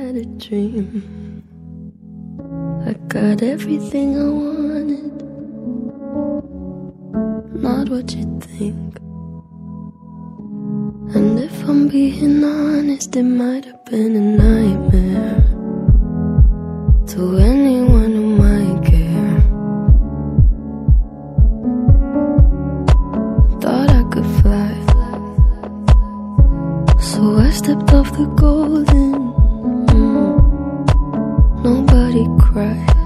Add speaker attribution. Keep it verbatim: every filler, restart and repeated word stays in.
Speaker 1: had a dream. I got everything I wanted, not what you think. And if I'm being honest, it might have been a nightmare to anyone who might care. Thought I could fly, so I stepped off the golden. mm. Nobody cried.